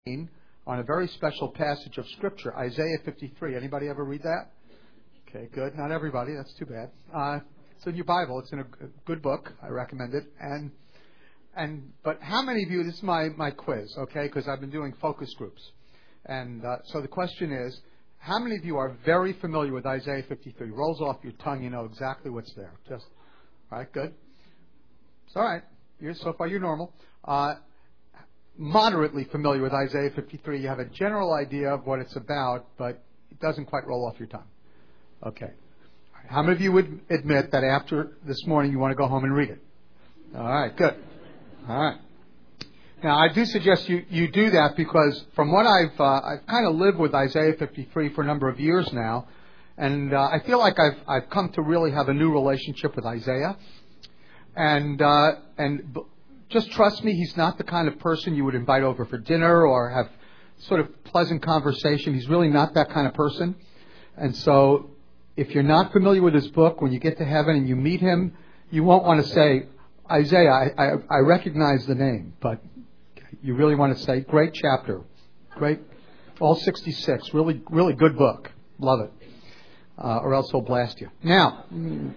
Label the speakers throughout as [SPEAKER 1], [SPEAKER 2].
[SPEAKER 1] on a very special passage of Scripture, Isaiah 53. Anybody ever read that? Okay, good. Not everybody. That's too bad. It's in your Bible. It's in a good book. I recommend it. But how many of you? This is my quiz, okay? Because I've been doing focus groups, and so the question is, how many of you are very familiar with Isaiah 53? Rolls off your tongue. You know exactly what's there. Just all right. Good. It's all right. So far, you're normal. Moderately familiar with Isaiah 53. You have a general idea of what it's about, but it doesn't quite roll off your tongue. Okay. How many of you would admit that after this morning you want to go home and read it? All right, good. All right. Now, I do suggest you do that because from what I've kind of lived with Isaiah 53 for a number of years now, and I feel like I've come to really have a new relationship with Isaiah. And just trust me, he's not the kind of person you would invite over for dinner or have sort of pleasant conversation. He's really not that kind of person. And so if you're not familiar with his book, when you get to heaven and you meet him, you won't want to say, Isaiah, I recognize the name, but you really want to say, great chapter, great, all 66, really, really good book. Love it. Or else he'll blast you. Now,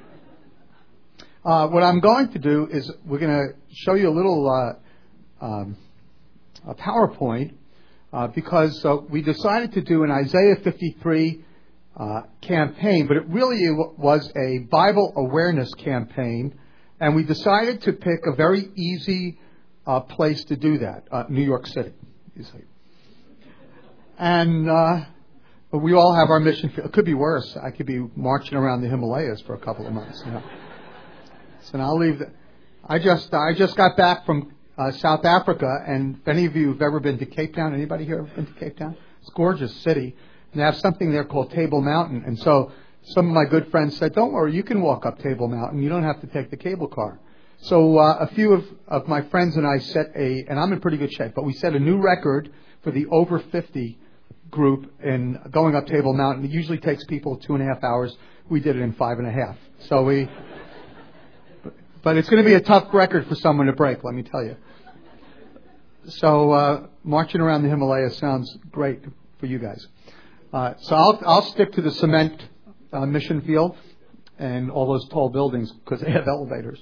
[SPEAKER 1] what I'm going to do is we're going to show you a little a PowerPoint because we decided to do an Isaiah 53 campaign, but it really was a Bible awareness campaign, and we decided to pick a very easy place to do that, New York City, you see. And we all have our mission. It could be worse. I could be marching around the Himalayas for a couple of months. You know? So now I'll leave. I just got back from South Africa, and if any of you have ever been to Cape Town, anybody here ever been to Cape Town? It's a gorgeous city. And they have something there called Table Mountain. And so some of my good friends said, don't worry, you can walk up Table Mountain. You don't have to take the cable car. So a few of my friends and I and I'm in pretty good shape, but we set a new record for the over 50 group in going up Table Mountain. It usually takes people 2.5 hours. We did it in 5.5. So but it's going to be a tough record for someone to break, let me tell you. So marching around the Himalayas sounds great for you guys. So I'll stick to the cement mission field and all those tall buildings because they have elevators.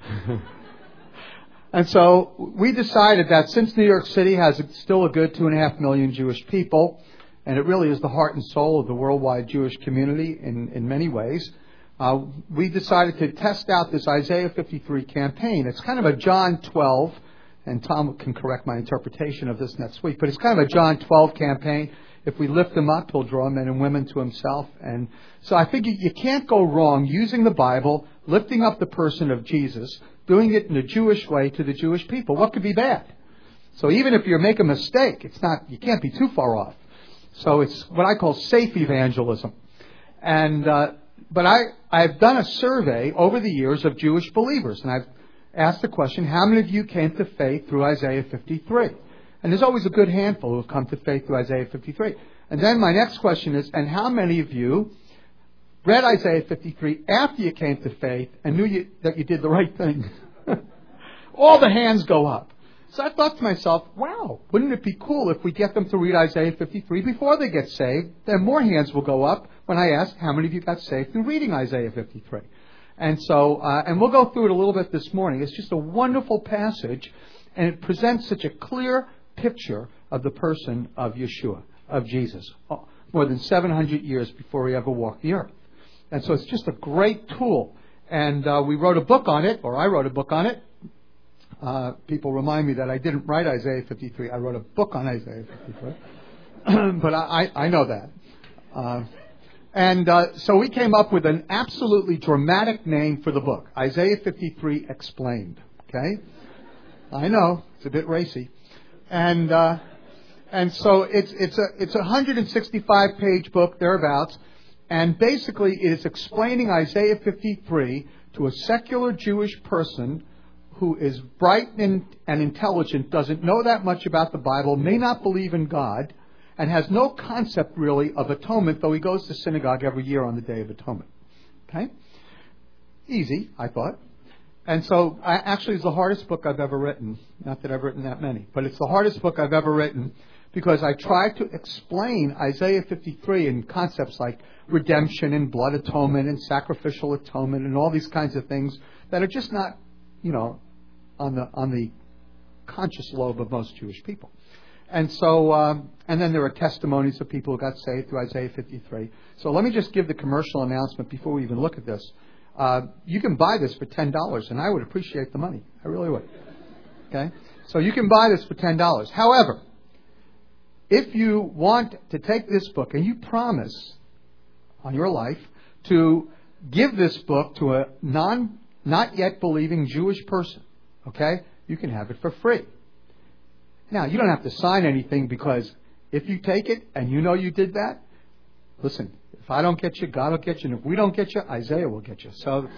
[SPEAKER 1] And so we decided that since New York City has still a good 2.5 million Jewish people, and it really is the heart and soul of the worldwide Jewish community in many ways, we decided to test out this Isaiah 53 campaign. It's kind of a John 12, and Tom can correct my interpretation of this next week, but it's kind of a John 12 campaign. If we lift him up, he'll draw men and women to himself. And so I think you can't go wrong using the Bible, lifting up the person of Jesus, doing it in a Jewish way to the Jewish people. What could be bad? So even if you make a mistake, you can't be too far off. So it's what I call safe evangelism. And but I've done a survey over the years of Jewish believers, and I've asked the question, how many of you came to faith through Isaiah 53? And there's always a good handful who have come to faith through Isaiah 53. And then my next question is, and how many of you read Isaiah 53 after you came to faith and knew that you did the right thing? All the hands go up. So I thought to myself, wow, wouldn't it be cool if we get them to read Isaiah 53 before they get saved? Then more hands will go up when I ask how many of you got saved through reading Isaiah 53. And so, and we'll go through it a little bit this morning. It's just a wonderful passage, and it presents such a clear picture of the person of Yeshua, of Jesus, more than 700 years before he ever walked the earth. And so it's just a great tool. And we wrote a book on it, or I wrote a book on it. People remind me that I didn't write Isaiah 53. I wrote a book on Isaiah 53. But I know that. So we came up with an absolutely dramatic name for the book, Isaiah 53 Explained. Okay? I know, it's a bit racy. And so it's a 165-page book, thereabouts, and basically it is explaining Isaiah 53 to a secular Jewish person who is bright and intelligent, doesn't know that much about the Bible, may not believe in God, and has no concept really of atonement, though he goes to synagogue every year on the Day of Atonement. Okay? Easy, I thought. And so, actually, it's the hardest book I've ever written. Not that I've written that many, but it's the hardest book I've ever written because I try to explain Isaiah 53 in concepts like redemption and blood atonement and sacrificial atonement and all these kinds of things that are just not, on the conscious lobe of most Jewish people. And so, and then there are testimonies of people who got saved through Isaiah 53. So let me just give the commercial announcement before we even look at this. You can buy this for $10, and I would appreciate the money. I really would. Okay? So you can buy this for $10. However, if you want to take this book and you promise on your life to give this book to a not yet believing Jewish person, okay, you can have it for free. Now, you don't have to sign anything, because if you take it and you know you did that, listen, if I don't get you, God will get you. And if we don't get you, Isaiah will get you.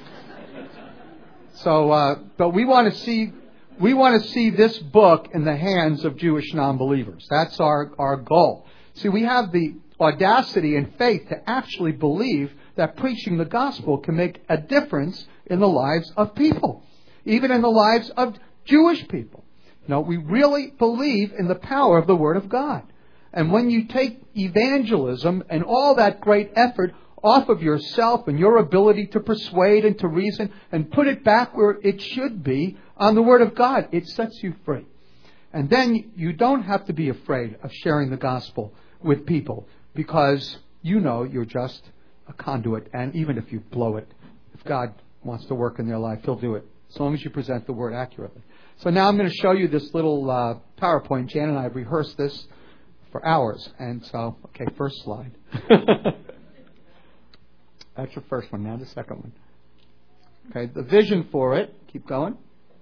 [SPEAKER 1] But we want to see this book in the hands of Jewish non-believers. That's our goal. See, we have the audacity and faith to actually believe that preaching the gospel can make a difference in the lives of people, even in the lives of Jewish people. We really believe in the power of the Word of God. And when you take evangelism and all that great effort off of yourself and your ability to persuade and to reason and put it back where it should be on the Word of God, it sets you free. And then you don't have to be afraid of sharing the gospel with people, because you're just a conduit. And even if you blow it, if God wants to work in their life, He'll do it, as long as you present the Word accurately. So now I'm going to show you this little PowerPoint. Jan and I have rehearsed this for hours. And so, okay, first slide. That's your first one. Now the second one. Okay, the vision for it. Keep going.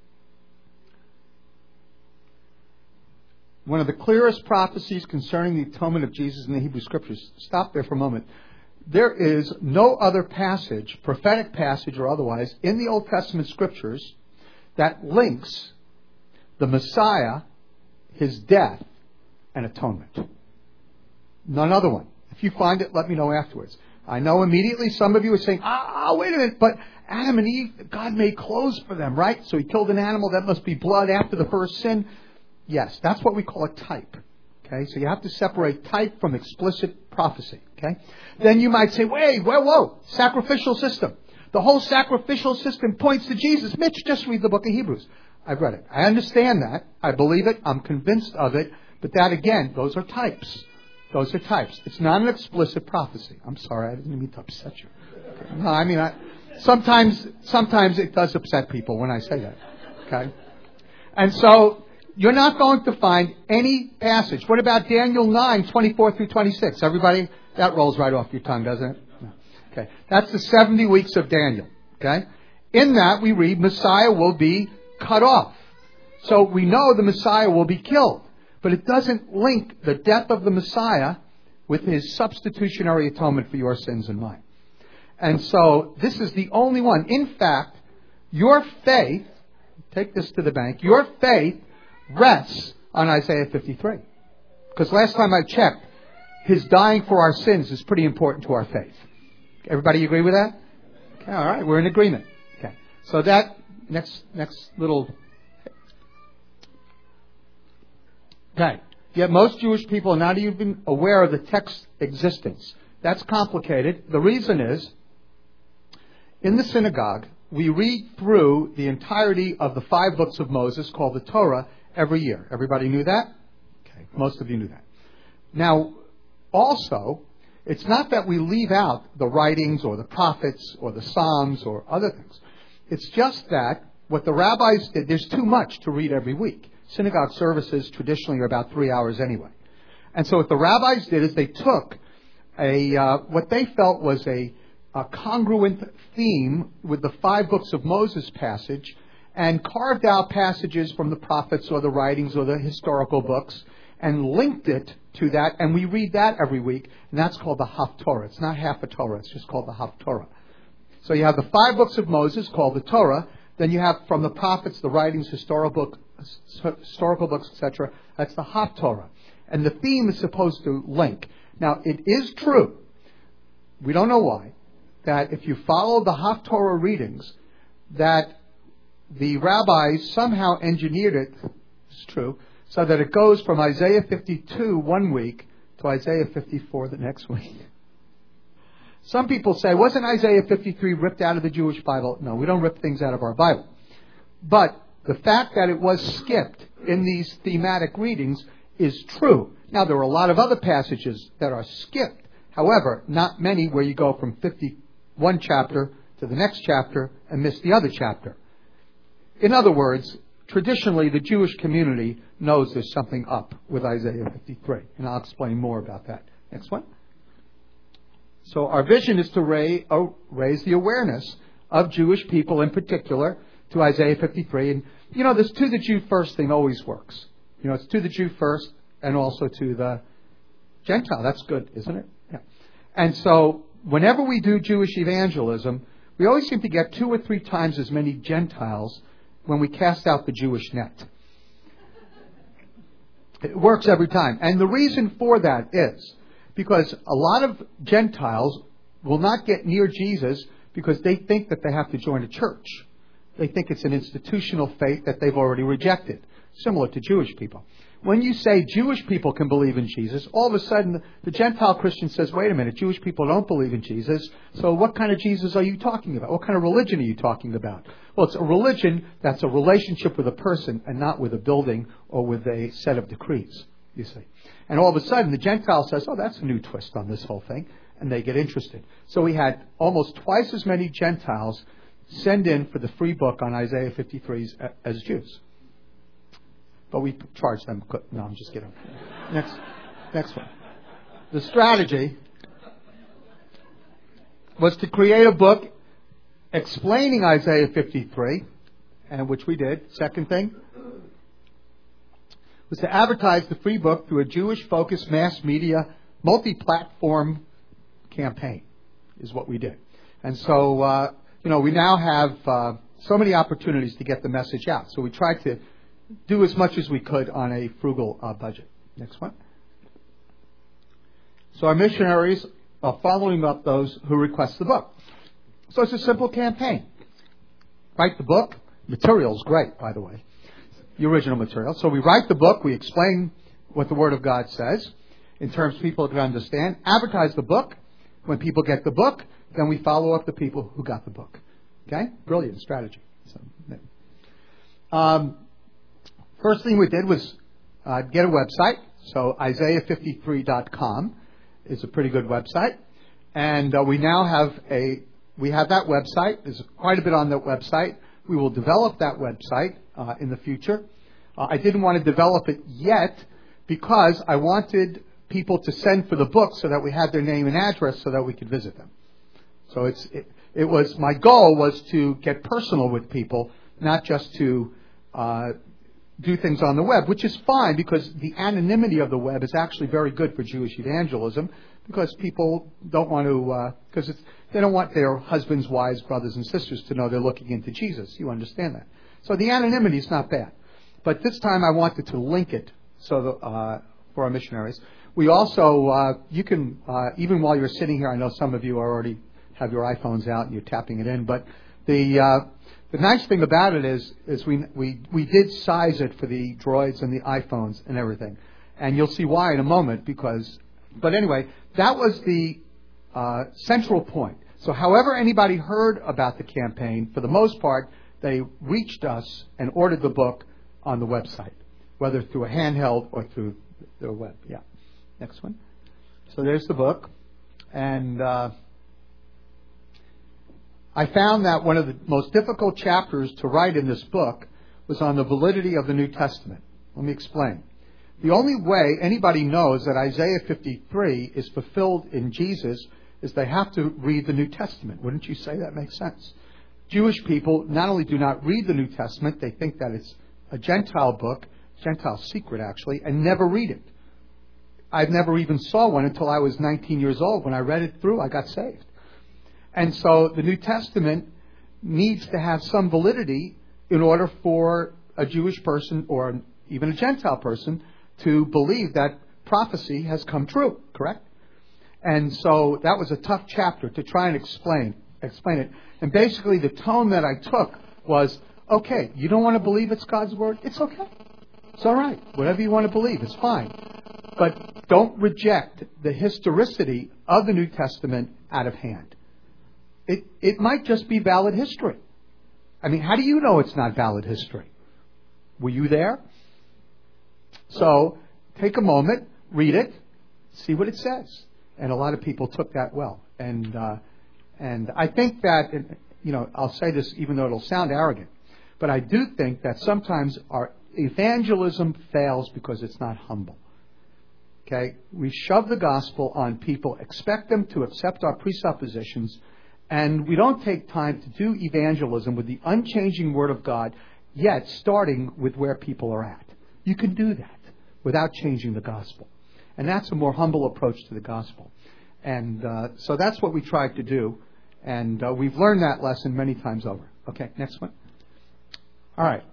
[SPEAKER 1] One of the clearest prophecies concerning the atonement of Jesus in the Hebrew Scriptures. Stop there for a moment. There is no other passage, prophetic passage or otherwise, in the Old Testament Scriptures that links the Messiah, His death, and atonement. None other one. If you find it, let me know afterwards. I know immediately some of you are saying, wait a minute, but Adam and Eve, God made clothes for them, right? So He killed an animal, that must be blood after the first sin. Yes, that's what we call a type. Okay, so you have to separate type from explicit prophecy. Okay, then you might say, whoa, sacrificial system. The whole sacrificial system points to Jesus. Mitch, just read the book of Hebrews. I've read it. I understand that. I believe it. I'm convinced of it. But that, again, those are types. Those are types. It's not an explicit prophecy. I'm sorry. I didn't mean to upset you. Okay. No, I mean, sometimes it does upset people when I say that. Okay? And so, you're not going to find any passage. What about Daniel 9, 24 through 26? Everybody, that rolls right off your tongue, doesn't it? No. Okay. That's the 70 weeks of Daniel. Okay? In that, we read, Messiah will be cut off. So we know the Messiah will be killed. But it doesn't link the death of the Messiah with His substitutionary atonement for your sins and mine. And so this is the only one. In fact, your faith, take this to the bank, your faith rests on Isaiah 53. Because last time I checked, His dying for our sins is pretty important to our faith. Everybody agree with that? Okay, all right, we're in agreement. Okay, so that next little. Okay, yet most Jewish people are not even aware of the text's existence. That's complicated. The reason is, in the synagogue, we read through the entirety of the 5 books of Moses called the Torah every year. Everybody knew that? Okay, most of you knew that. Now, also, it's not that we leave out the writings or the prophets or the Psalms or other things. It's just that what the rabbis did, there's too much to read every week. Synagogue services traditionally are about 3 hours anyway. And so what the rabbis did is they took what they felt was a congruent theme with the 5 books of Moses passage and carved out passages from the prophets or the writings or the historical books and linked it to that. And we read that every week. And that's called the Haftorah. It's not half a Torah. It's just called the Haftorah. So you have the 5 books of Moses called the Torah. Then you have from the prophets, the writings, historical books, etc. That's the Haftorah. And the theme is supposed to link. Now, it is true, we don't know why, that if you follow the Haftorah readings, that the rabbis somehow engineered it, it's true, so that it goes from Isaiah 52 one week to Isaiah 54 the next week. Some people say, wasn't Isaiah 53 ripped out of the Jewish Bible? No, we don't rip things out of our Bible. But the fact that it was skipped in these thematic readings is true. Now, there are a lot of other passages that are skipped. However, not many where you go from 51 chapter to the next chapter and miss the other chapter. In other words, traditionally, the Jewish community knows there's something up with Isaiah 53. And I'll explain more about that. Next one. So our vision is to raise the awareness of Jewish people in particular to Isaiah 53. And, this to the Jew first thing always works. It's to the Jew first and also to the Gentile. That's good, isn't it? Yeah. And so whenever we do Jewish evangelism, we always seem to get 2 or 3 times as many Gentiles when we cast out the Jewish net. It works every time. And the reason for that is because a lot of Gentiles will not get near Jesus because they think that they have to join a church. They think it's an institutional faith that they've already rejected, similar to Jewish people. When you say Jewish people can believe in Jesus, all of a sudden the Gentile Christian says, wait a minute, Jewish people don't believe in Jesus, so what kind of Jesus are you talking about? What kind of religion are you talking about? Well, it's a religion that's a relationship with a person and not with a building or with a set of decrees, you see. And all of a sudden the Gentile says, oh, that's a new twist on this whole thing, and they get interested. So we had almost twice as many Gentiles send in for the free book on Isaiah 53 as Jews. But we charge them. No, I'm just kidding. Next one. The strategy was to create a book explaining Isaiah 53, and which we did. Second thing was to advertise the free book through a Jewish-focused mass media, multi-platform campaign, is what we did. And so, we now have so many opportunities to get the message out. So we tried to do as much as we could on a frugal budget. Next one. So our missionaries are following up those who request the book. So it's a simple campaign. Write the book. Material's great, by the way. The original material. So we write the book. We explain what the Word of God says in terms people can understand. Advertise the book. When people get the book, then we follow up the people who got the book. Okay? Brilliant strategy. First thing we did was get a website. So Isaiah53.com is a pretty good website. And we now have that website. There's quite a bit on that website. We will develop that website in the future. I didn't want to develop it yet because I wanted people to send for the book so that we had their name and address so that we could visit them. So it was my goal was to get personal with people, not just to do things on the web, which is fine because the anonymity of the web is actually very good for Jewish evangelism because people don't want to, they don't want their husbands, wives, brothers, and sisters to know they're looking into Jesus. You understand that. So the anonymity is not bad. But this time I wanted to link it so for our missionaries. We also, you can, even while you're sitting here, I know some of you already have your iPhones out and you're tapping it in, but the nice thing about it is we did size it for the Droids and the iPhones and everything. And you'll see why in a moment but anyway, that was the central point. So however anybody heard about the campaign, for the most part, they reached us and ordered the book on the website, whether through a handheld or through the web. Yeah. Next one. So there's the book. And I found that one of the most difficult chapters to write in this book was on the validity of the New Testament. Let me explain. The only way anybody knows that Isaiah 53 is fulfilled in Jesus is they have to read the New Testament. Wouldn't you say that makes sense? Jewish people not only do not read the New Testament, they think that it's a Gentile book, Gentile secret actually, and never read it. I never even saw one until I was 19 years old. When I read it through, I got saved. And so the New Testament needs to have some validity in order for a Jewish person or even a Gentile person to believe that prophecy has come true, correct? And so that was a tough chapter to try and explain it. And basically the tone that I took was, okay, you don't want to believe it's God's Word? It's okay. It's all right. Whatever you want to believe, it's fine. But don't reject the historicity of the New Testament out of hand. It might just be valid history. I mean, how do you know it's not valid history? Were you there? So take a moment, read it, see what it says. And a lot of people took that well. And I think that, I'll say this even though it'll sound arrogant, but I do think that sometimes our evangelism fails because it's not humble. Okay? We shove the gospel on people, expect them to accept our presuppositions, and we don't take time to do evangelism with the unchanging Word of God, yet starting with where people are at. You can do that without changing the gospel. And that's a more humble approach to the gospel. And so that's what we tried to do. And we've learned that lesson many times over. Okay, next one. All right.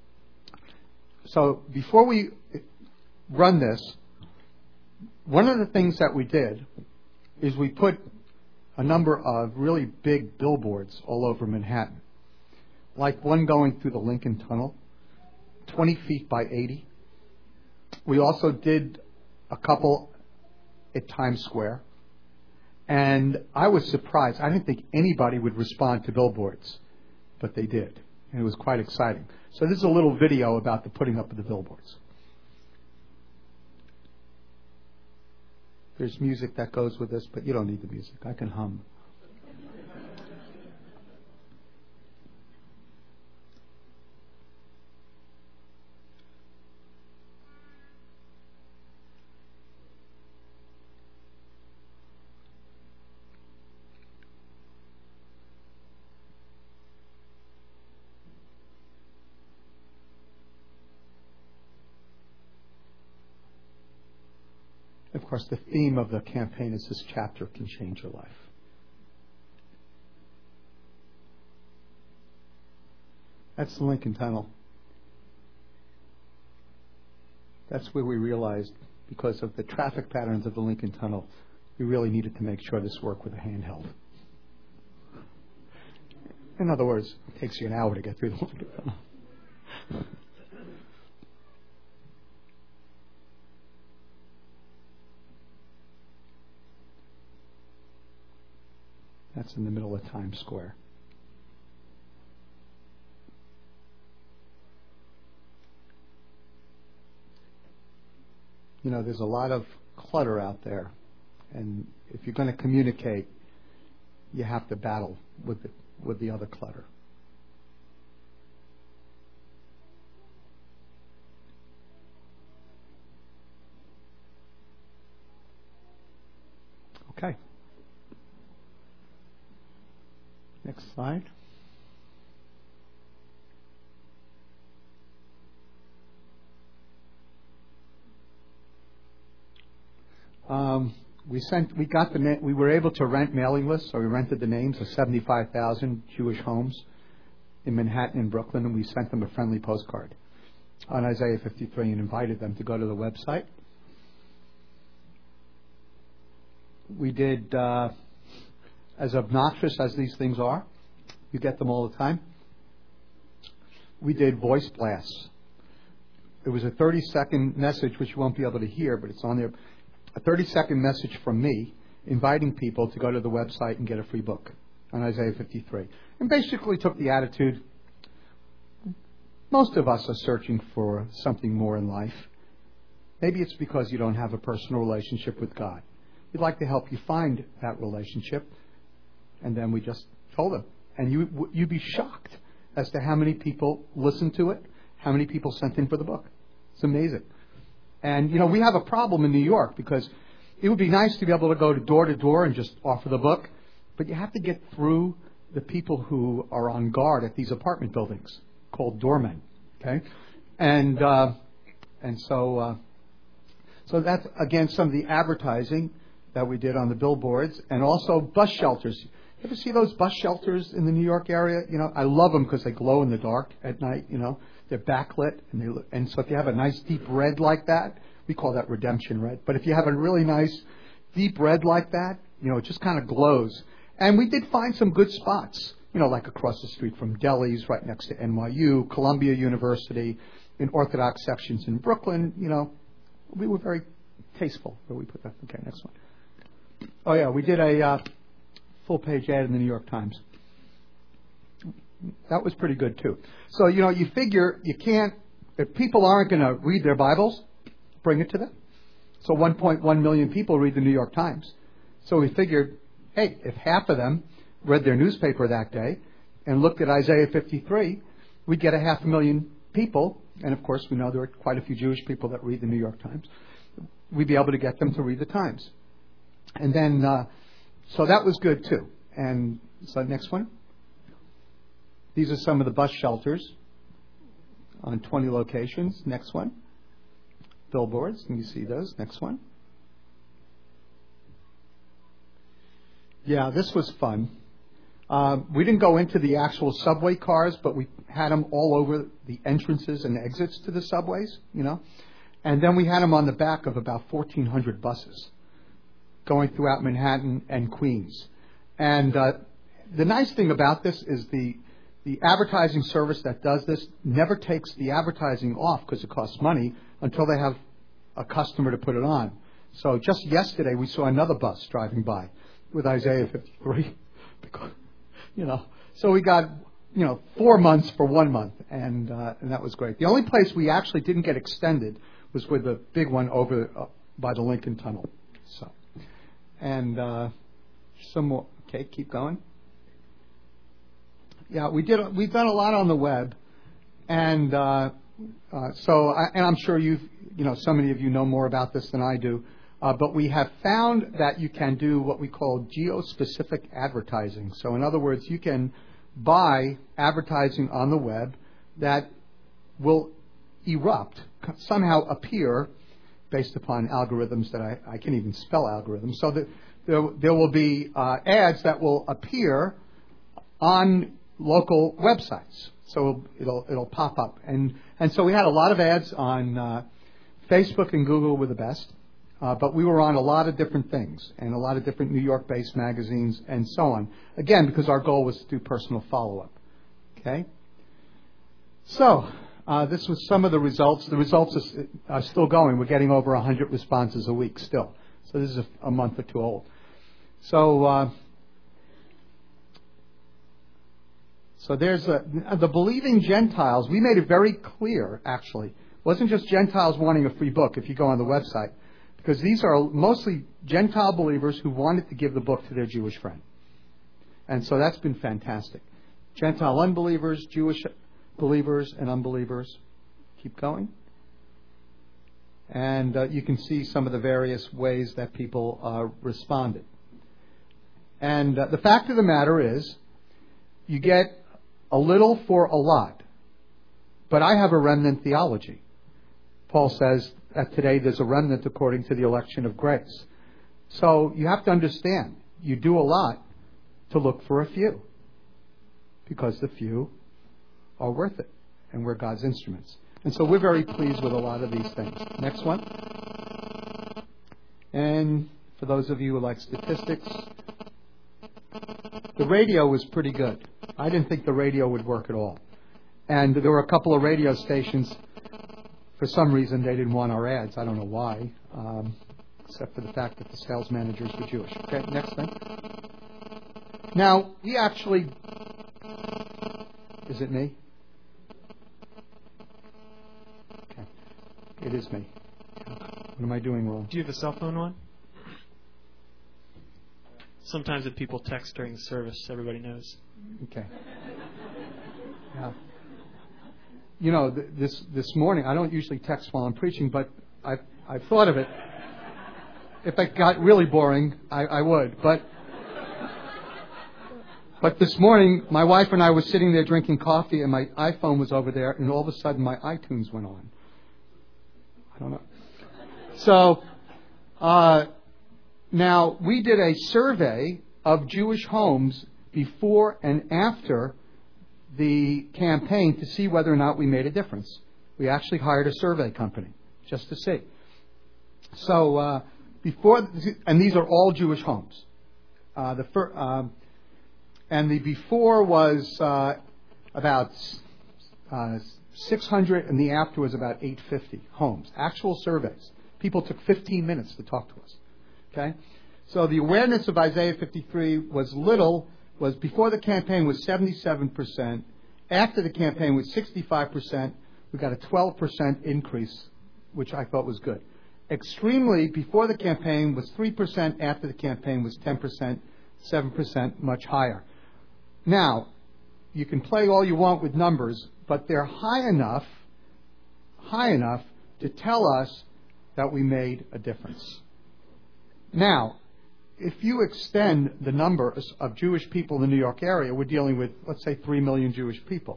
[SPEAKER 1] So before we run this, one of the things that we did is we put a number of really big billboards all over Manhattan. Like one going through the Lincoln Tunnel, 20 feet by 80. We also did a couple at Times Square. And I was surprised. I didn't think anybody would respond to billboards, but they did. And it was quite exciting. So this is a little video about the putting up of the billboards. There's music that goes with this, but you don't need the music. I can hum. Of course, the theme of the campaign is this chapter can change your life. That's the Lincoln Tunnel. That's where we realized, because of the traffic patterns of the Lincoln Tunnel, we really needed to make sure this worked with a handheld. In other words, it takes you an hour to get through the Lincoln Tunnel. That's in the middle of Times Square. There's a lot of clutter out there. And if you're going to communicate, you have to battle with the other clutter. Okay. Next slide. We were able to rent mailing lists, so we rented the names of 75,000 Jewish homes in Manhattan and Brooklyn, and we sent them a friendly postcard on Isaiah 53 and invited them to go to the website. We did, as obnoxious as these things are, you get them all the time, we did voice blasts. It was a 30-second message, which you won't be able to hear, but it's on there. A 30-second message from me inviting people to go to the website and get a free book on Isaiah 53. And basically took the attitude, most of us are searching for something more in life. Maybe it's because you don't have a personal relationship with God. We'd like to help you find that relationship. And then we just told them. And you'd be shocked as to how many people listened to it, how many people sent in for the book. It's amazing. And, we have a problem in New York because it would be nice to be able to go to door and just offer the book. But you have to get through the people who are on guard at these apartment buildings called doormen. Okay? And so that's, again, some of the advertising that we did on the billboards, and also bus shelters. You ever see those bus shelters in the New York area? I love them because they glow in the dark at night. They're backlit, and so if you have a nice deep red like that, we call that redemption red. But if you have a really nice deep red like that, it just kind of glows. And we did find some good spots, like across the street from Delhi's, right next to NYU, Columbia University, in Orthodox sections in Brooklyn. We were very tasteful where we put that. Okay, next one. Oh, yeah, we did a full-page ad in the New York Times. That was pretty good, too. So, you figure you can't, if people aren't going to read their Bibles, bring it to them. So 1.1 million people read the New York Times. So we figured, hey, if half of them read their newspaper that day and looked at Isaiah 53, we'd get 500,000 people. And, of course, we know there are quite a few Jewish people that read the New York Times. We'd be able to get them to read the Times. And then, so that was good, too. And so next one. These are some of the bus shelters on 20 locations. Next one. Billboards. Can you see those? Next one. Yeah, this was fun. We didn't go into the actual subway cars, but we had them all over the entrances and exits to the subways, And then we had them on the back of about 1,400 buses going throughout Manhattan and Queens. And the nice thing about this is the advertising service that does this never takes the advertising off because it costs money until they have a customer to put it on. So just yesterday we saw another bus driving by with Isaiah 53. So we got 4 months for 1 month, and that was great. The only place we actually didn't get extended was with the big one over by the Lincoln Tunnel. So, and some more. Okay, keep going. Yeah, we've done a lot on the web, and and I'm sure so many of you know more about this than I do. But we have found that you can do what we call geo-specific advertising. So in other words, you can buy advertising on the web that will somehow appear based upon algorithms that I can't even spell algorithms. So that there will be ads that will appear on local websites. So it'll pop up. And so we had a lot of ads on Facebook and Google were the best. But we were on a lot of different things and a lot of different New York-based magazines and so on. Again, because our goal was to do personal follow-up. Okay? So, this was some of the results. The results are still going. We're getting over 100 responses a week still. So this is a month or two old. So, there's the Believing Gentiles. We made it very clear, actually. It wasn't just Gentiles wanting a free book if you go on the website. Because these are mostly Gentile believers who wanted to give the book to their Jewish friend. And so that's been fantastic. Gentile unbelievers, Jewish believers, and unbelievers. Keep going. And you can see some of the various ways that people responded. And the fact of the matter is, you get a little for a lot. But I have a remnant theology. Paul says that today there's a remnant according to the election of grace. So you have to understand, you do a lot to look for a few. Because the few are worth it. And we're God's instruments. And so we're very pleased with a lot of these things. Next one. And for those of you who like statistics, the radio was pretty good. I didn't think the radio would work at all. And there were a couple of radio stations. For some reason, they didn't want our ads. I don't know why, except for the fact that the sales managers were Jewish. Okay, next thing. Now, we actually... Is it me? Okay. It is me. What am I doing wrong?
[SPEAKER 2] Do you have a cell phone one? Sometimes if people text during the service, everybody knows.
[SPEAKER 1] Okay. Yeah. This morning, I don't usually text while I'm preaching, but I've thought of it. If it got really boring, I would. But this morning, my wife and I were sitting there drinking coffee, and my iPhone was over there, and all of a sudden my iTunes went on. I don't know. So, now, we did a survey of Jewish homes before and after the campaign to see whether or not we made a difference. We actually hired a survey company just to see. So and these are all Jewish homes. And the before was about 600, and the after was about 850 homes. Actual surveys. People took 15 minutes to talk to us. Okay? So the awareness of Isaiah 53 was before the campaign was 77%. After the campaign was 65%. We got a 12% increase, which I thought was good. Extremely, before the campaign was 3%. After the campaign was 10%, 7%, much higher. Now, you can play all you want with numbers, but they're high enough to tell us that we made a difference. Now, if you extend the number of Jewish people in the New York area, we're dealing with, let's say, 3 million Jewish people.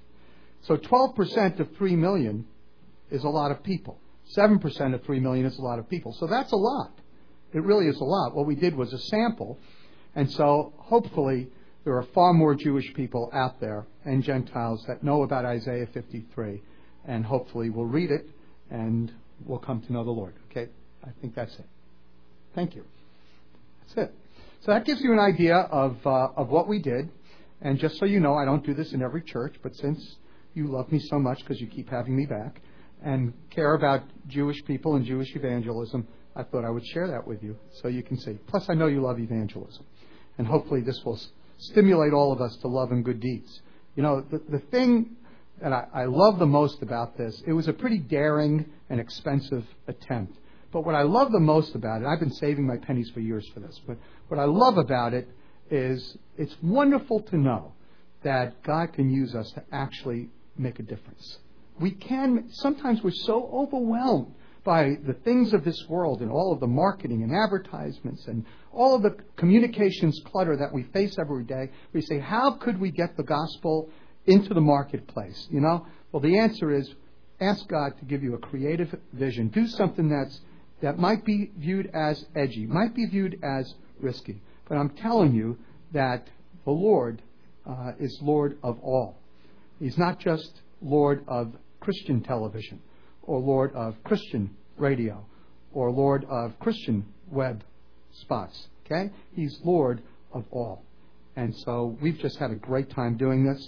[SPEAKER 1] So 12% of 3 million is a lot of people. 7% of 3 million is a lot of people. So that's a lot. It really is a lot. What we did was a sample. And so hopefully there are far more Jewish people out there and Gentiles that know about Isaiah 53 and hopefully will read it and will come to know the Lord. Okay? I think that's it. Thank you. That's it. So that gives you an idea of what we did. And just so you know, I don't do this in every church, but since you love me so much because you keep having me back and care about Jewish people and Jewish evangelism, I thought I would share that with you so you can see. Plus, I know you love evangelism. And hopefully this will stimulate all of us to love and good deeds. You know, the thing that I love the most about this, it was a pretty daring and expensive attempt. But what I love the most about it, I've been saving my pennies for years for this, but what I love about it is it's wonderful to know that God can use us to actually make a difference. Sometimes we're so overwhelmed by the things of this world and all of the marketing and advertisements and all of the communications clutter that we face every day. We say, how could we get the gospel into the marketplace? You know? Well, the answer is ask God to give you a creative vision. Do something that might be viewed as edgy, might be viewed as risky. But I'm telling you that the Lord is Lord of all. He's not just Lord of Christian television or Lord of Christian radio or Lord of Christian web spots. Okay? He's Lord of all. And so we've just had a great time doing this.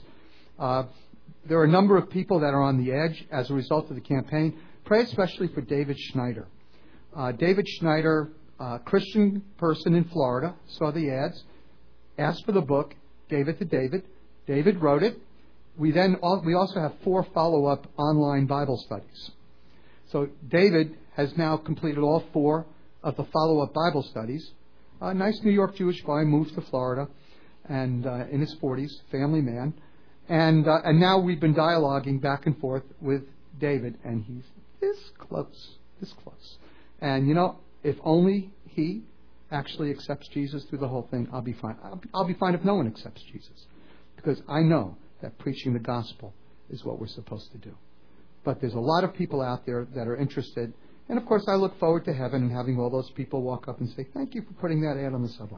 [SPEAKER 1] There are a number of people that are on the edge as a result of the campaign. Pray especially for David Schneider. David Schneider, a Christian person in Florida, saw the ads, asked for the book, gave it to David. David wrote it. We also have 4 follow-up online Bible studies. So David has now completed all 4 of the follow-up Bible studies. A nice New York Jewish guy, moves to Florida, and in his 40s, family man. And now we've been dialoguing back and forth with David, and he's this close. And, you know, if only he actually accepts Jesus through the whole thing, I'll be fine. I'll be fine if no one accepts Jesus, because I know that preaching the gospel is what we're supposed to do. But there's a lot of people out there that are interested. And, of course, I look forward to heaven and having all those people walk up and say, thank you for putting that ad on the subway.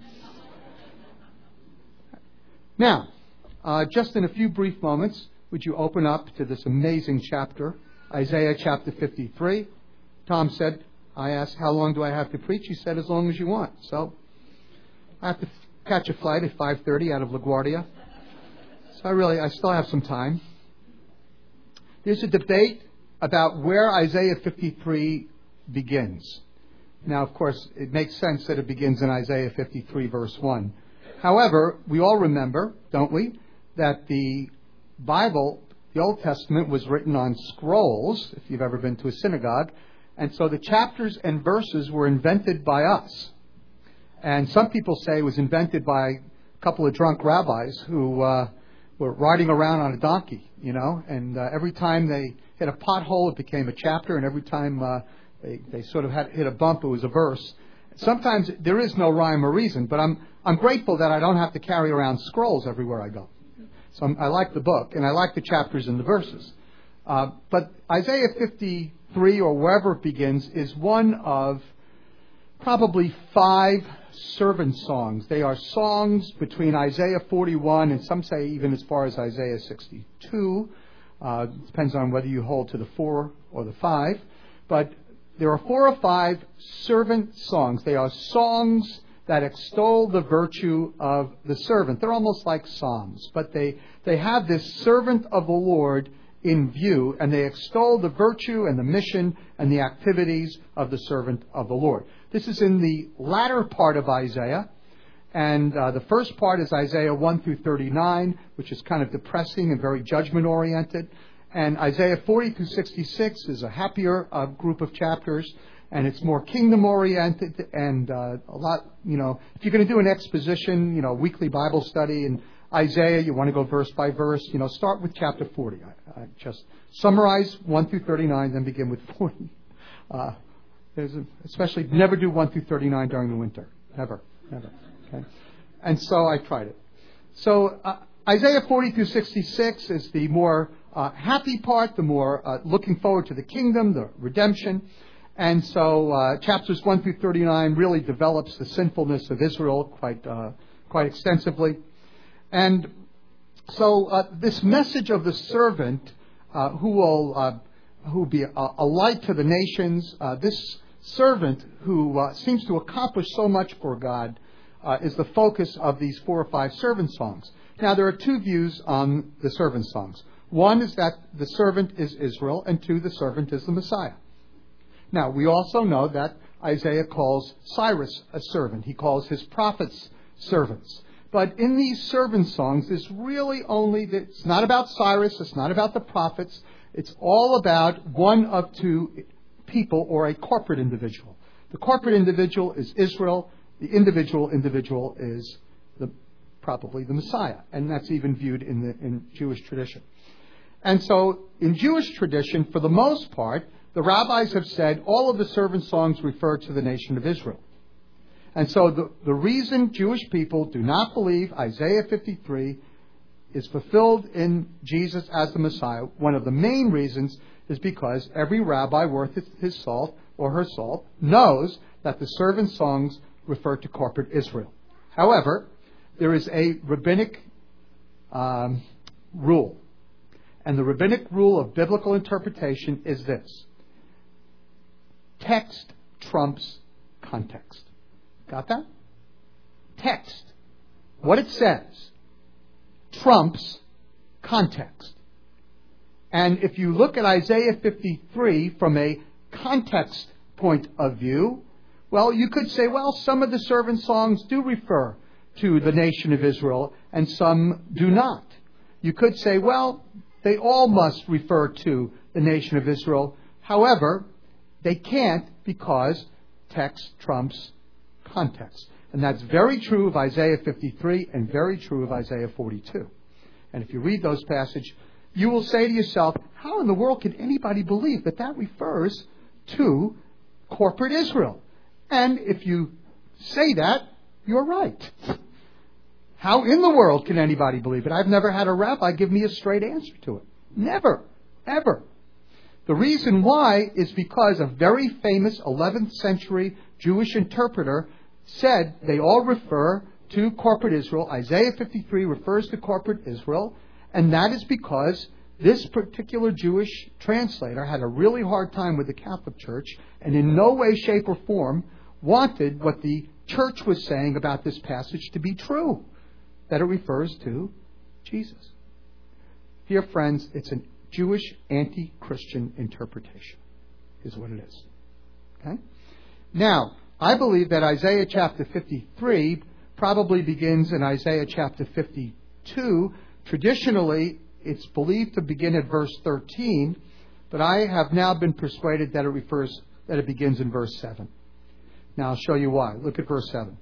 [SPEAKER 1] Now, just in a few brief moments, would you open up to this amazing chapter, Isaiah chapter 53. Tom said, I asked, how long do I have to preach? He said, as long as you want. So I have to catch a flight at 5:30 out of LaGuardia. So I still have some time. There's a debate about where Isaiah 53 begins. Now, of course, it makes sense that it begins in Isaiah 53, verse 1. However, we all remember, don't we, that the Bible, the Old Testament, was written on scrolls, if you've ever been to a synagogue, and so the chapters and verses were invented by us. And some people say it was invented by a couple of drunk rabbis who were riding around on a donkey, you know, and every time they hit a pothole, it became a chapter, and every time they sort of hit a bump, it was a verse. Sometimes there is no rhyme or reason, but I'm grateful that I don't have to carry around scrolls everywhere I go. So I like the book, and I like the chapters and the verses. But Isaiah 53, or wherever it begins, is one of probably 5 servant songs. They are songs between Isaiah 41 and some say even as far as Isaiah 62. Depends on whether you hold to the 4 or the 5. But there are 4 or 5 servant songs. They are songs that extol the virtue of the servant. They're almost like psalms, but they have this servant of the Lord in view, and they extol the virtue and the mission and the activities of the servant of the Lord. This is in the latter part of Isaiah, and the first part is Isaiah 1 through 39, which is kind of depressing and very judgment-oriented. And Isaiah 40 through 66 is a happier group of chapters, and it's more kingdom-oriented and a lot, if you're going to do an exposition, weekly Bible study in Isaiah, you want to go verse by verse, start with chapter 40. I just summarize 1 through 39, then begin with 40. Especially never do 1 through 39 during the winter. Never. Okay? And so I tried it. So Isaiah 40 through 66 is the more happy part, the more looking forward to the kingdom, the redemption. And so chapters 1 through 39 really develops the sinfulness of Israel quite extensively. And so this message of the servant who will be a light to the nations, this servant who seems to accomplish so much for God, is the focus of these 4 or 5 servant songs. Now, there are 2 views on the servant songs. One is that the servant is Israel, and 2, the servant is the Messiah. Now, we also know that Isaiah calls Cyrus a servant. He calls his prophets servants. But in these servant songs, it's really it's not about Cyrus, it's not about the prophets. It's all about one of 2 people or a corporate individual. The corporate individual is Israel. The individual is probably the Messiah. And that's even viewed in Jewish tradition. And so in Jewish tradition, for the most part, the rabbis have said all of the servant songs refer to the nation of Israel. And so the reason Jewish people do not believe Isaiah 53 is fulfilled in Jesus as the Messiah, one of the main reasons is because every rabbi worth his salt or her salt knows that the servant songs refer to corporate Israel. However, there is a rabbinic rule. And the rabbinic rule of biblical interpretation is this: text trumps context. Got that? Text, what it says, trumps context. And if you look at Isaiah 53 from a context point of view, well, you could say, some of the servant songs do refer to the nation of Israel and some do not. You could say, they all must refer to the nation of Israel. However, they can't because text trumps context. And that's very true of Isaiah 53 and very true of Isaiah 42. And if you read those passages, you will say to yourself, how in the world can anybody believe that refers to corporate Israel? And if you say that, you're right. How in the world can anybody believe it? I've never had a rabbi give me a straight answer to it. Never. Ever. The reason why is because a very famous 11th century Jewish interpreter said they all refer to corporate Israel. Isaiah 53 refers to corporate Israel, and that is because this particular Jewish translator had a really hard time with the Catholic Church and in no way, shape, or form wanted what the church was saying about this passage to be true, that it refers to Jesus. Dear friends, it's a Jewish anti-Christian interpretation, is what it is. Okay? Now, I believe that Isaiah chapter 53 probably begins in Isaiah chapter 52. Traditionally, it's believed to begin at verse 13, but I have now been persuaded that it begins in verse 7. Now, I'll show you why. Look at verse 7.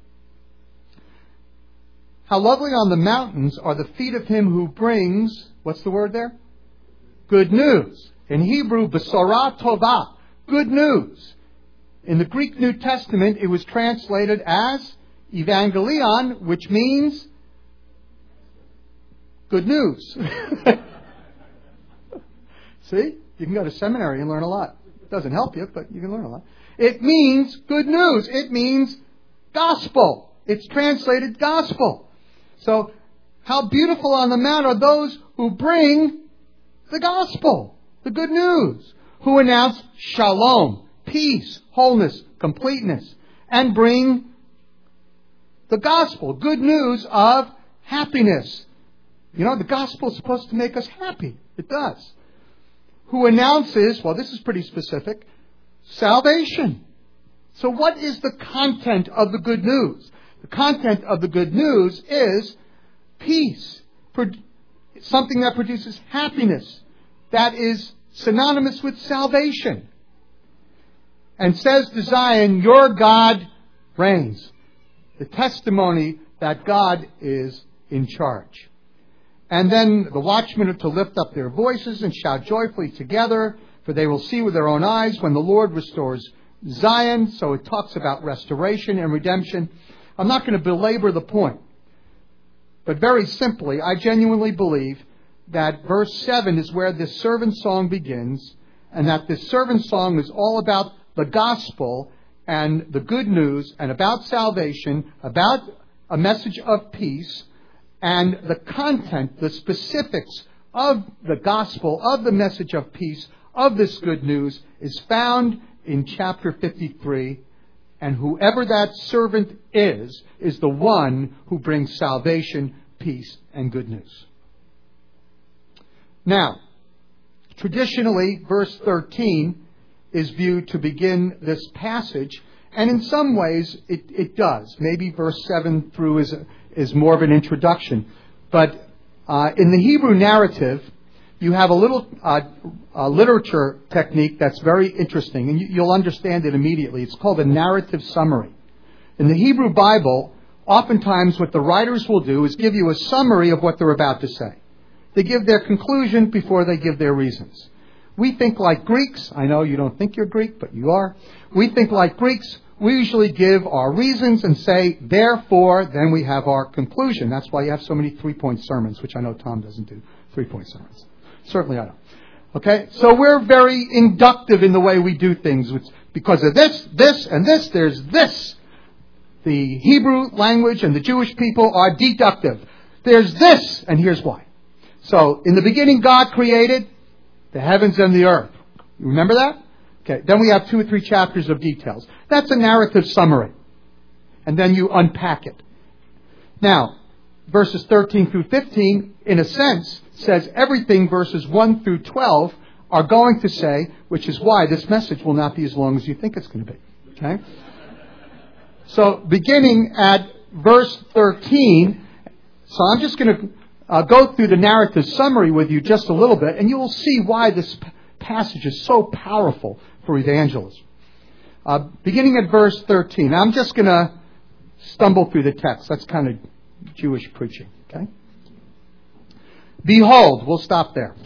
[SPEAKER 1] How lovely on the mountains are the feet of him who brings, what's the word there? Good news. In Hebrew, Besorah Tovah, good news. In the Greek New Testament, it was translated as Evangelion, which means good news. See? You can go to seminary and learn a lot. It doesn't help you, but you can learn a lot. It means good news. It means gospel. It's translated gospel. So, how beautiful on the mount are those who bring the gospel, the good news, who announce shalom, peace, wholeness, completeness, and bring the gospel, good news of happiness. The gospel is supposed to make us happy. It does. who announces, well, this is pretty specific, salvation. So what is the content of the good news? The content of the good news is peace, something that produces happiness, that is synonymous with salvation. And says to Zion, your God reigns. The testimony that God is in charge. And then the watchmen are to lift up their voices and shout joyfully together, for they will see with their own eyes when the Lord restores Zion. So it talks about restoration and redemption. I'm not going to belabor the point. But very simply, I genuinely believe that verse 7 is where this servant song begins, and that this servant song is all about the gospel and the good news and about salvation, about a message of peace, and the content, the specifics of the gospel, of the message of peace, of this good news is found in chapter 53. And whoever that servant is the one who brings salvation, peace, and good news. Now, traditionally, verse 13 is viewed to begin this passage, and in some ways it does. Maybe verse 7 through is more of an introduction. But in the Hebrew narrative, you have a little literature technique that's very interesting, and you'll understand it immediately. It's called a narrative summary. In the Hebrew Bible, oftentimes what the writers will do is give you a summary of what they're about to say. They give their conclusion before they give their reasons. We think like Greeks. I know you don't think you're Greek, but you are. We think like Greeks. We usually give our reasons and say, therefore, then we have our conclusion. That's why you have so many 3-point sermons, which I know Tom doesn't do 3-point sermons. Certainly I don't. Okay? So we're very inductive in the way we do things. Because of this, and this, there's this. The Hebrew language and the Jewish people are deductive. There's this, and here's why. So, in the beginning, God created the heavens and the earth. You remember that? Okay. Then we have 2 or 3 chapters of details. That's a narrative summary. And then you unpack it. Now, verses 13 through 15, in a sense, says everything verses 1 through 12 are going to say, which is why this message will not be as long as you think it's going to be. Okay? So, beginning at verse 13, so I'm just going to go through the narrative summary with you just a little bit, and you will see why this passage is so powerful for evangelism. Beginning at verse 13. Now, I'm just going to stumble through the text. That's kind of Jewish preaching. Okay? Behold, we'll stop there.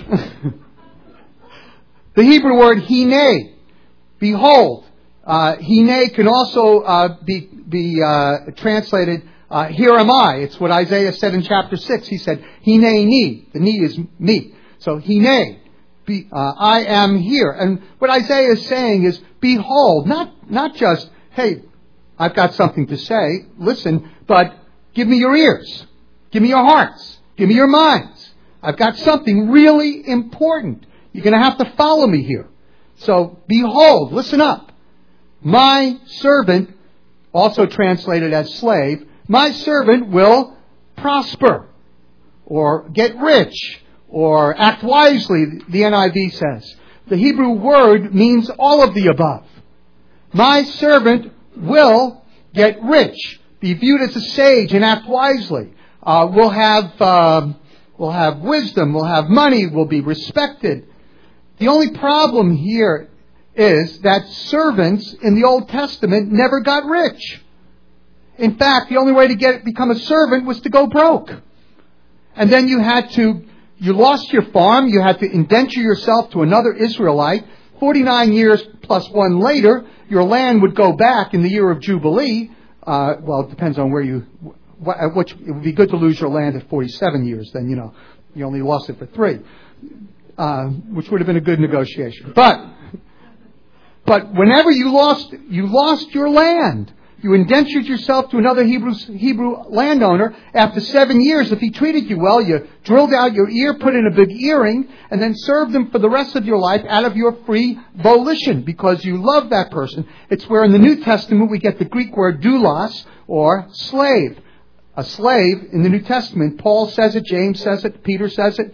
[SPEAKER 1] The Hebrew word hine, behold. Hine can also be translated, here am I. It's what Isaiah said in chapter 6. He said, hine ni. The ni is me. So hine, I am here. And what Isaiah is saying is, behold, not just, hey, I've got something to say, listen, but give me your ears. Give me your hearts. Give me your minds. I've got something really important. You're going to have to follow me here. So, behold, listen up. My servant, also translated as slave, my servant will prosper, or get rich, or act wisely, the NIV says. The Hebrew word means all of the above. My servant will get rich, be viewed as a sage and act wisely. We'll have wisdom, we'll have money, we'll be respected. The only problem here is that servants in the Old Testament never got rich. In fact, the only way to become a servant was to go broke. And then you lost your farm, you had to indenture yourself to another Israelite. 49 years plus 1 later, your land would go back in the year of Jubilee. Well, it depends on where it would be good to lose your land at 47 years, then, you only lost it for 3. Which would have been a good negotiation. But whenever you lost your land, you indentured yourself to another Hebrew landowner. After 7 years, if he treated you well, you drilled out your ear, put in a big earring, and then served him for the rest of your life out of your free volition because you love that person. It's where in the New Testament we get the Greek word doulos, or slave. A slave in the New Testament, Paul says it, James says it, Peter says it.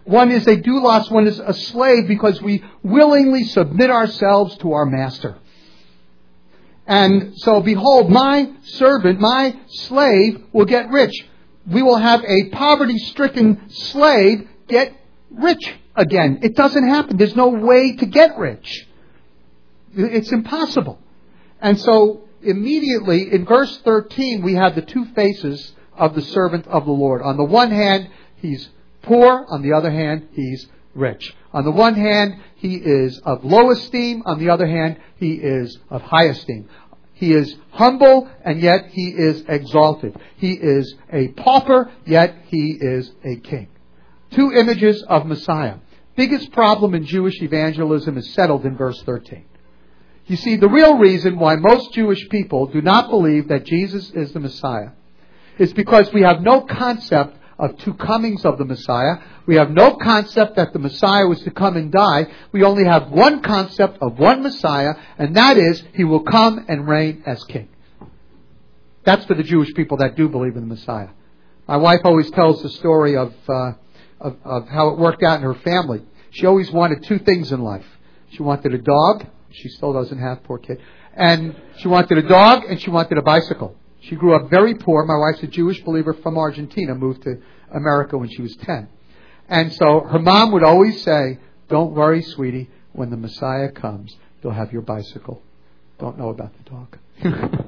[SPEAKER 1] One is a doulos, one is a slave, because we willingly submit ourselves to our master. And so, behold, my servant, my slave will get rich. We will have a poverty-stricken slave get rich again. It doesn't happen. There's no way to get rich. It's impossible. And so, immediately, in verse 13, we have the two faces of the servant of the Lord. On the one hand, he's poor. On the other hand, he's rich. On the one hand, he is of low esteem. On the other hand, he is of high esteem. He is humble, and yet he is exalted. He is a pauper, yet he is a king. Two images of Messiah. Biggest problem in Jewish evangelism is settled in verse 13. You see, the real reason why most Jewish people do not believe that Jesus is the Messiah is because we have no concept of two comings of the Messiah. We have no concept that the Messiah was to come and die. We only have one concept of one Messiah, and that is he will come and reign as king. That's for the Jewish people that do believe in the Messiah. My wife always tells the story of how it worked out in her family. She always wanted two things in life. She wanted a dog. She still doesn't have, poor kid. And she wanted a dog, and she wanted a bicycle. She grew up very poor. My wife's a Jewish believer from Argentina, moved to America when she was 10. And so her mom would always say, "Don't worry, sweetie. When the Messiah comes, you'll have your bicycle. Don't know about the dog."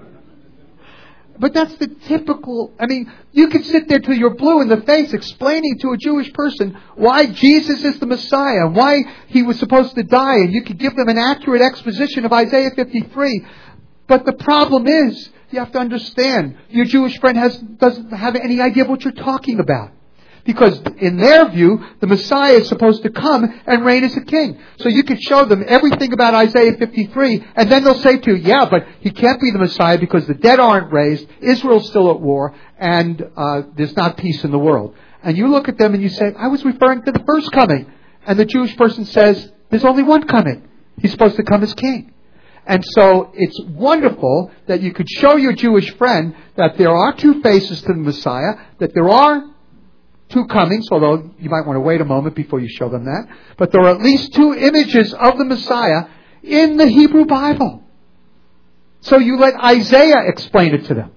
[SPEAKER 1] But that's the typical... you could sit there till you're blue in the face explaining to a Jewish person why Jesus is the Messiah, why he was supposed to die, and you could give them an accurate exposition of Isaiah 53. But the problem is, you have to understand, your Jewish friend doesn't have any idea of what you're talking about. Because in their view, the Messiah is supposed to come and reign as a king. So you could show them everything about Isaiah 53, and then they'll say to you, yeah, but he can't be the Messiah because the dead aren't raised, Israel's still at war, and there's not peace in the world. And you look at them and you say, I was referring to the first coming. And the Jewish person says, there's only one coming. He's supposed to come as king. And so it's wonderful that you could show your Jewish friend that there are two faces to the Messiah, that there are two comings, although you might want to wait a moment before you show them that. But there are at least two images of the Messiah in the Hebrew Bible. So you let Isaiah explain it to them.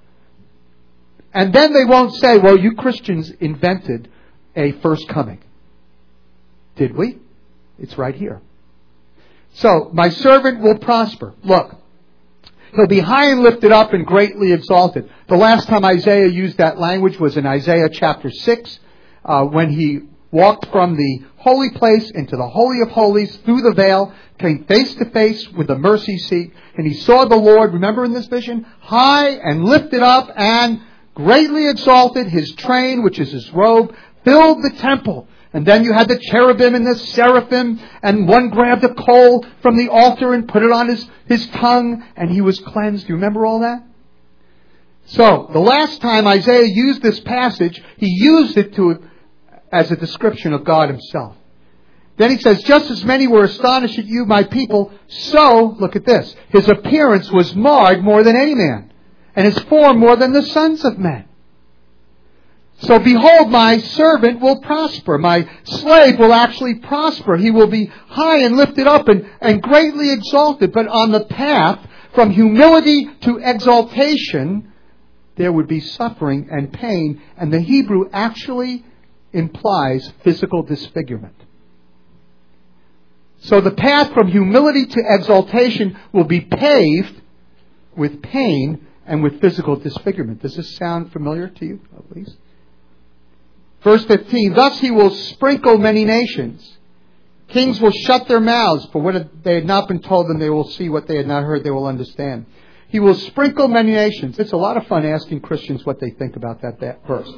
[SPEAKER 1] And then they won't say, well, you Christians invented a first coming. Did we? It's right here. So, my servant will prosper. Look, he'll be high and lifted up and greatly exalted. The last time Isaiah used that language was in Isaiah chapter 6, when he walked from the holy place into the Holy of Holies through the veil, came face to face with the mercy seat, and he saw the Lord, remember in this vision, high and lifted up and greatly exalted. His train, which is his robe, filled the temple. And then you had the cherubim and the seraphim, and one grabbed a coal from the altar and put it on his tongue, and he was cleansed. Do you remember all that? So, the last time Isaiah used this passage, he used it as a description of God himself. Then he says, just as many were astonished at you, my people, so, look at this, his appearance was marred more than any man, and his form more than the sons of men. So behold, my servant will prosper. My slave will actually prosper. He will be high and lifted up and greatly exalted. But on the path from humility to exaltation, there would be suffering and pain. And the Hebrew actually implies physical disfigurement. So the path from humility to exaltation will be paved with pain and with physical disfigurement. Does this sound familiar to you, at least? Verse 15, thus he will sprinkle many nations. Kings will shut their mouths, for what they had not been told them they will see, what they had not heard they will understand. He will sprinkle many nations. It's a lot of fun asking Christians what they think about that verse.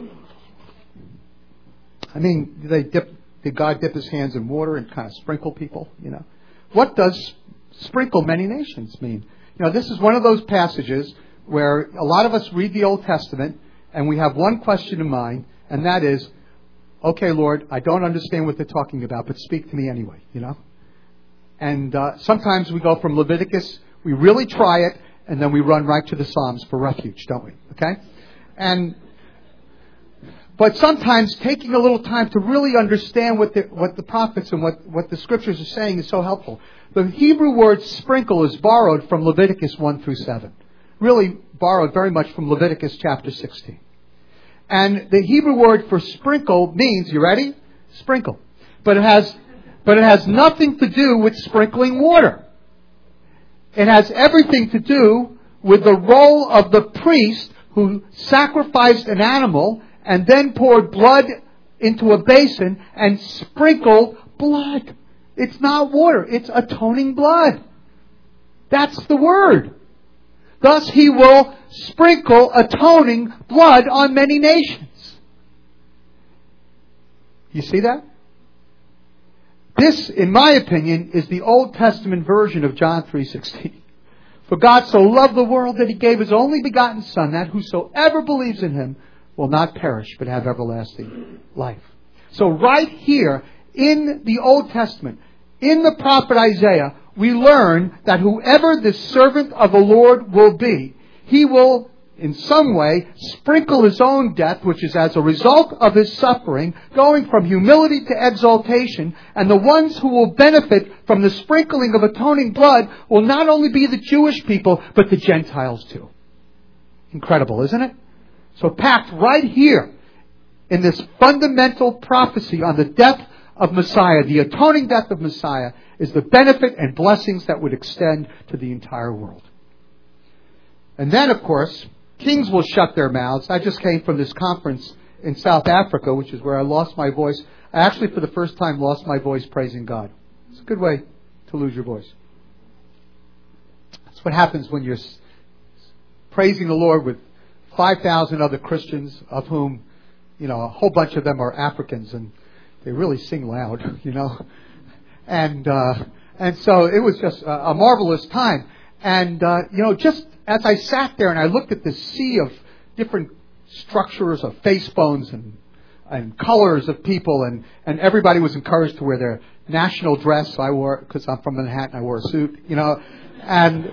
[SPEAKER 1] Did God dip his hands in water and kind of sprinkle people? What does sprinkle many nations mean? This is one of those passages where a lot of us read the Old Testament and we have one question in mind, and that is, okay, Lord, I don't understand what they're talking about, but speak to me anyway, And sometimes we go from Leviticus, we really try it, and then we run right to the Psalms for refuge, don't we? Okay? But sometimes taking a little time to really understand what the prophets and what the scriptures are saying is so helpful. The Hebrew word sprinkle is borrowed from Leviticus 1 through 7. Really borrowed very much from Leviticus chapter 16. And the Hebrew word for sprinkle means, you ready? Sprinkle. But it has nothing to do with sprinkling water. It has everything to do with the role of the priest who sacrificed an animal and then poured blood into a basin and sprinkled blood. It's not water, it's atoning blood. That's the word. Thus he will sprinkle atoning blood on many nations. You see that? This, in my opinion, is the Old Testament version of John 3:16. For God so loved the world that he gave his only begotten Son, that whosoever believes in him will not perish but have everlasting life. So right here in the Old Testament, in the prophet Isaiah, we learn that whoever the servant of the Lord will be, he will in some way sprinkle his own death, which is as a result of his suffering, going from humility to exaltation, and the ones who will benefit from the sprinkling of atoning blood will not only be the Jewish people, but the Gentiles too. Incredible, isn't it? So packed right here in this fundamental prophecy on the death of Messiah, the atoning death of Messiah, is the benefit and blessings that would extend to the entire world. And then, of course, kings will shut their mouths. I just came from this conference in South Africa, which is where I lost my voice. I actually, for the first time, lost my voice praising God. It's a good way to lose your voice. That's what happens when you're praising the Lord with 5,000 other Christians, of whom, a whole bunch of them are Africans, and they really sing loud, And so it was just a marvelous time. And, just as I sat there and I looked at this sea of different structures of face bones and colors of people, and everybody was encouraged to wear their national dress. So I wore, because I'm from Manhattan, I wore a suit, and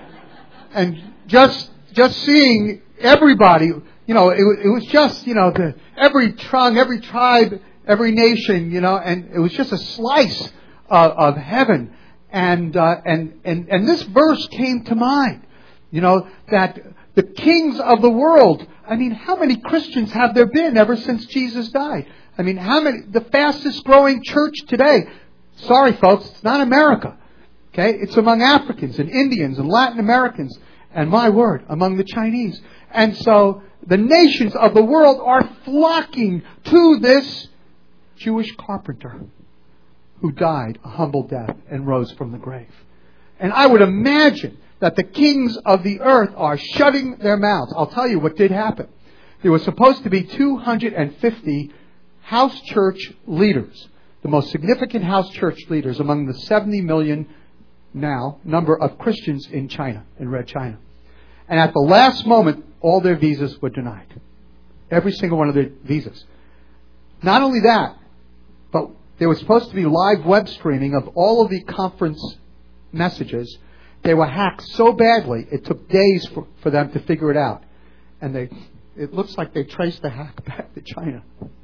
[SPEAKER 1] just seeing everybody, it was just, every tongue, every tribe, every nation, and it was just a slice of heaven. And this verse came to mind, that the kings of the world, how many Christians have there been ever since Jesus died? The fastest growing church today, sorry folks, it's not America. Okay? It's among Africans and Indians and Latin Americans, and my word, among the Chinese. And so the nations of the world are flocking to this Jewish carpenter who died a humble death and rose from the grave. And I would imagine that the kings of the earth are shutting their mouths. I'll tell you what did happen. There was supposed to be 250 house church leaders, the most significant house church leaders among the 70 million now number of Christians in China, in Red China. And at the last moment, all their visas were denied. Every single one of their visas. Not only that, but there was supposed to be live web streaming of all of the conference messages. They were hacked so badly, it took days for them to figure it out. And it looks like they traced the hack back to China.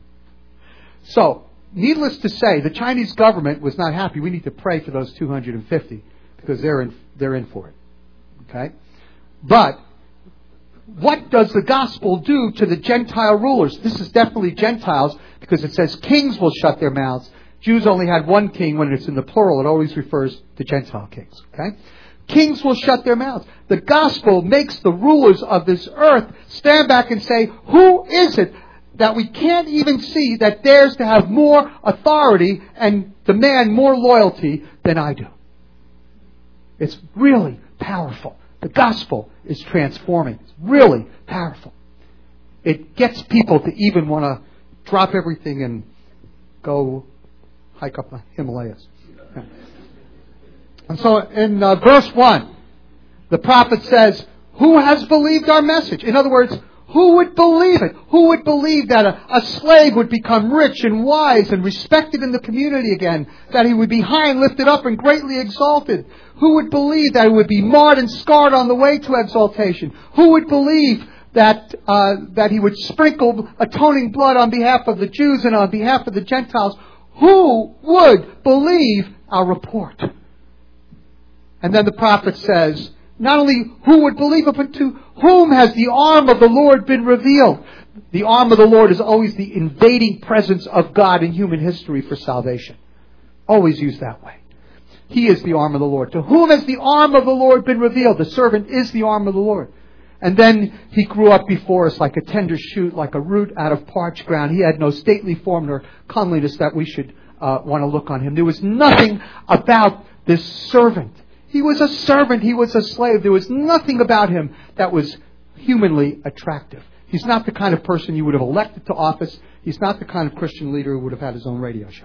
[SPEAKER 1] So, needless to say, the Chinese government was not happy. We need to pray for those 250 because they're in for it. Okay? But what does the gospel do to the Gentile rulers? This is definitely Gentiles because it says kings will shut their mouths. Jews only had one king. When it's in the plural, it always refers to Gentile kings. Okay? Kings will shut their mouths. The gospel makes the rulers of this earth stand back and say, who is it that we can't even see that dares to have more authority and demand more loyalty than I do? It's really powerful. The gospel is transforming. It's really powerful. It gets people to even want to drop everything and go hike up the Himalayas. Yeah. And so in verse 1, the prophet says, who has believed our message? In other words, who would believe it? Who would believe that a slave would become rich and wise and respected in the community again? That he would be high and lifted up and greatly exalted? Who would believe that he would be marred and scarred on the way to exaltation? Who would believe that He would sprinkle atoning blood on behalf of the Jews and on behalf of the Gentiles, who would believe our report? And then the prophet says, not only who would believe it, but to whom has the arm of the Lord been revealed? The arm of the Lord is always the invading presence of God in human history for salvation. Always used that way. He is the arm of the Lord. To whom has the arm of the Lord been revealed? The servant is the arm of the Lord. And then He grew up before us like a tender shoot, like a root out of parched ground. He had no stately form nor comeliness that we should want to look on Him. There was nothing about this servant. He was a servant. He was a slave. There was nothing about Him that was humanly attractive. He's not the kind of person you would have elected to office. He's not the kind of Christian leader who would have had his own radio show.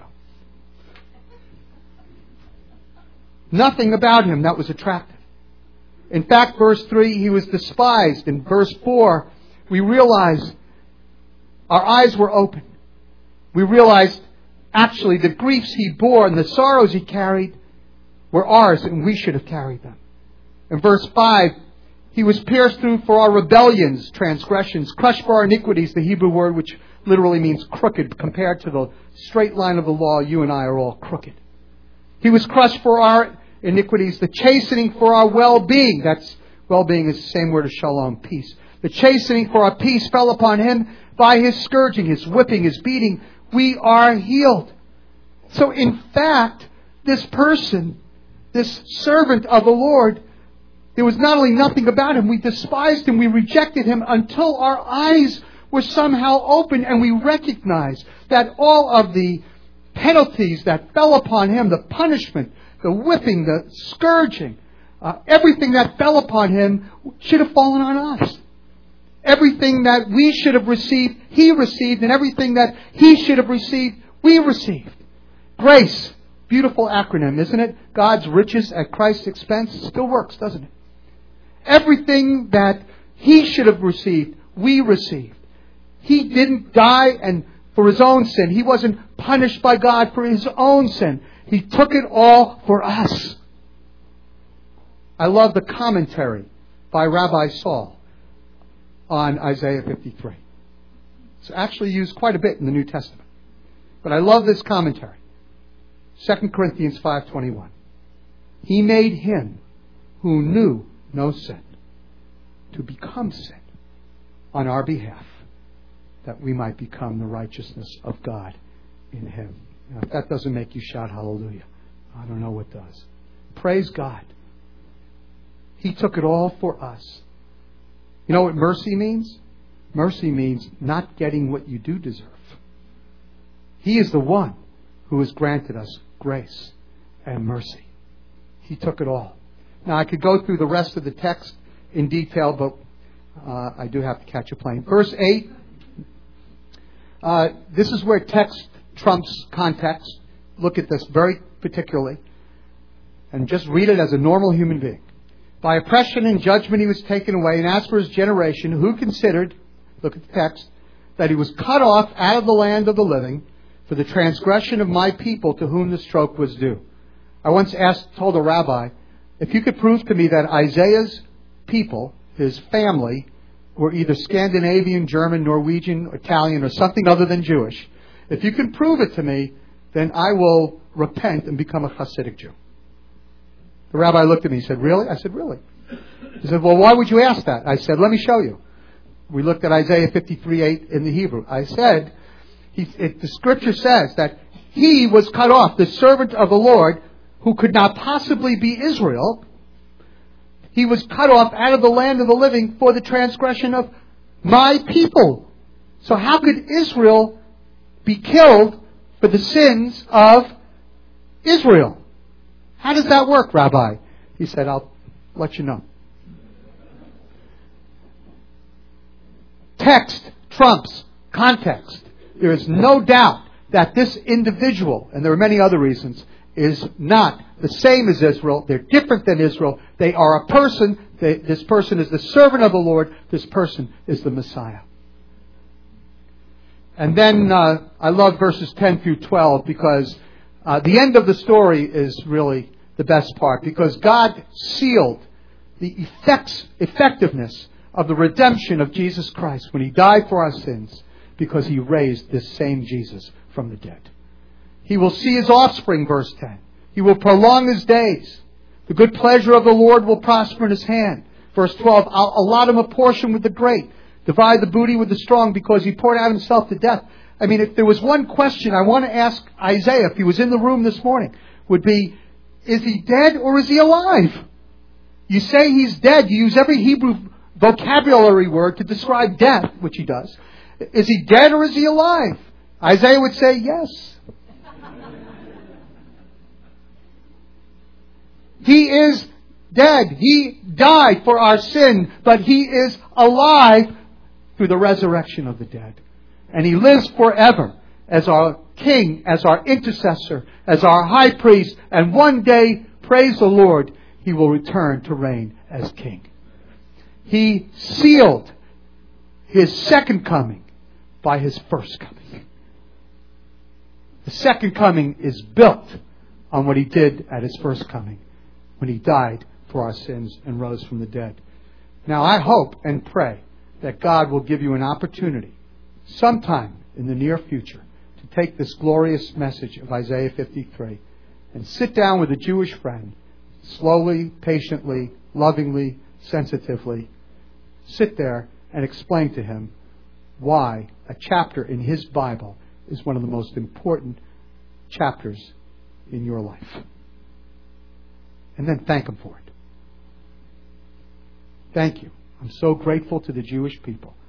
[SPEAKER 1] Nothing about Him that was attractive. In fact, verse 3, He was despised. In verse 4, we realize our eyes were open. We realized actually the griefs He bore and the sorrows He carried were ours, and we should have carried them. In verse 5, He was pierced through for our rebellions, transgressions, crushed for our iniquities, the Hebrew word which literally means crooked. Compared to the straight line of the law, you and I are all crooked. He was crushed for our iniquities, the chastening for our well-being. That's well-being is the same word as shalom, peace. The chastening for our peace fell upon Him. By His scourging, His whipping, His beating, we are healed. So in fact, this person, this servant of the Lord, there was not only nothing about Him, we despised Him, we rejected Him until our eyes were somehow open and we recognized that all of the penalties that fell upon Him, the punishment, the whipping, the scourging, everything that fell upon Him should have fallen on us. Everything that we should have received, He received, and everything that He should have received, we received. Grace. Beautiful acronym, isn't it? God's riches at Christ's expense. It still works, doesn't it? Everything that He should have received, we received. He didn't die and for His own sin. He wasn't punished by God for His own sin. He took it all for us. I love the commentary by Rabbi Saul on Isaiah 53. It's actually used quite a bit in the New Testament. But I love this commentary. 2 Corinthians 5:21. He made Him who knew no sin to become sin on our behalf, that we might become the righteousness of God in Him. Now, if that doesn't make you shout hallelujah, I don't know what does. Praise God. He took it all for us. You know what mercy means? Mercy means not getting what you do deserve. He is the one who has granted us grace and mercy. He took it all. Now, I could go through the rest of the text in detail, but I do have to catch a plane. Verse 8. This is where text trumps context. Look at this very particularly. And just read it as a normal human being. By oppression and judgment He was taken away. And as for His generation, who considered, look at the text, that He was cut off out of the land of the living for the transgression of my people to whom the stroke was due. I once told a rabbi, if you could prove to me that Isaiah's people, his family, were either Scandinavian, German, Norwegian, Italian, or something other than Jewish, if you can prove it to me, then I will repent and become a Hasidic Jew. The rabbi looked at me and said, really? I said, really? He said, well, why would you ask that? I said, let me show you. We looked at Isaiah 53:8 in the Hebrew. I said, the scripture says that He was cut off, the servant of the Lord, who could not possibly be Israel. He was cut off out of the land of the living for the transgression of my people. So how could Israel be killed for the sins of Israel? How does that work, Rabbi? He said, I'll let you know. Text trumps context. There is no doubt that this individual, and there are many other reasons, is not the same as Israel. They're different than Israel. They are a person. This person is the servant of the Lord. This person is the Messiah. And then I love verses 10 through 12 because the end of the story is really the best part, because God sealed the effectiveness of the redemption of Jesus Christ when He died for our sins, because He raised this same Jesus from the dead. He will see His offspring, verse 10. He will prolong His days. The good pleasure of the Lord will prosper in His hand. Verse 12, I'll allot Him a portion with the great, divide the booty with the strong, because He poured out Himself to death. I mean, if there was one question I want to ask Isaiah, if he was in the room this morning, would be, is He dead or is He alive? You say He's dead. You use every Hebrew vocabulary word to describe death, which He does. Is He dead or is He alive? Isaiah would say yes. He is dead. He died for our sin, but He is alive through the resurrection of the dead. And He lives forever as our King, as our intercessor, as our high priest. And one day, praise the Lord, He will return to reign as King. He sealed His second coming by His first coming. The second coming is built on what He did at His first coming, when He died for our sins and rose from the dead. Now, I hope and pray that God will give you an opportunity sometime in the near future to take this glorious message of Isaiah 53 and sit down with a Jewish friend, slowly, patiently, lovingly, sensitively, sit there and explain to him why a chapter in his Bible is one of the most important chapters in your life. And then thank Him for it. Thank you. I'm so grateful to the Jewish people